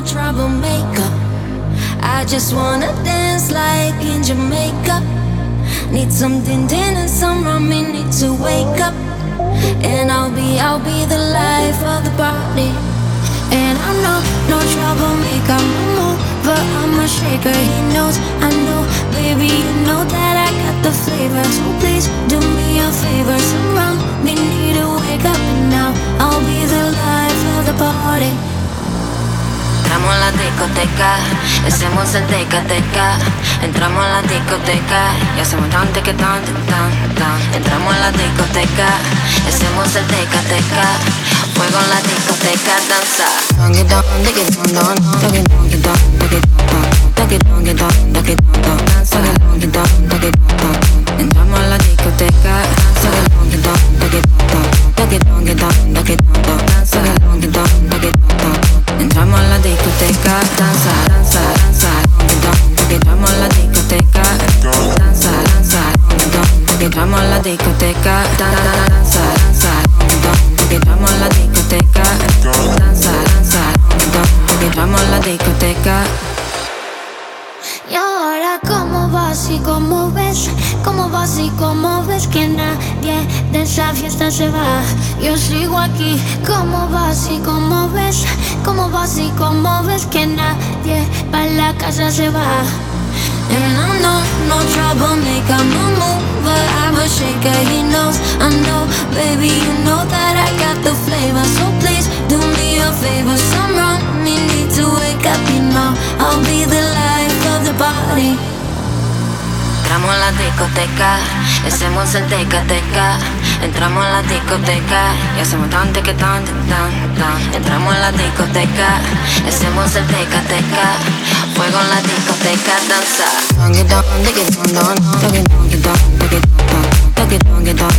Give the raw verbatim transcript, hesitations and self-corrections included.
troublemaker. I just wanna dance like in Jamaica. Need some din din and some rum, me need to wake up. And I'll be, I'll be the life of the party. And I'm no, no troublemaker, I'm a mover, I'm a shaker. He knows, I know, baby, you know that I got the flavor. So please do me a favor, some rum, me need to wake up. And now I'll be the life of the party. Entramos a la discoteca, hacemos el teca-teca. Entramos a la discoteca y hacemos tan teca tan tan tan. Entramos a la discoteca, hacemos el teca-teca. Fuego en la discoteca, danza. Entramos a la discoteca, entramos a la discoteca, danza, danza, danza. Entramos a la discoteca, danza, danza. Entramos a la discoteca, danza, danza. Entramos a la discoteca, danza, danza. Entramos a la discoteca. Y ahora cómo vas y cómo ves, cómo vas y cómo ves que nadie de esa fiesta se va. Yo sigo aquí, cómo vas y cómo ves, cómo vas y cómo ves que nadie pa' la casa se va. And I'm no, no troublemaker, I'm a mover, I'm a shaker. He knows, I know, baby, you know that I got the flavor. So please do me a favor, some rum, me need to wake up, you know I'll be the life of the party. Entramos a la discoteca, hacemos el teca-teca. Entramos a la discoteca y hacemos tan teca tan tan tan. Entramos a la discoteca, hacemos el teca-teca. Fuego en la discoteca, danza. Entramos a la discoteca,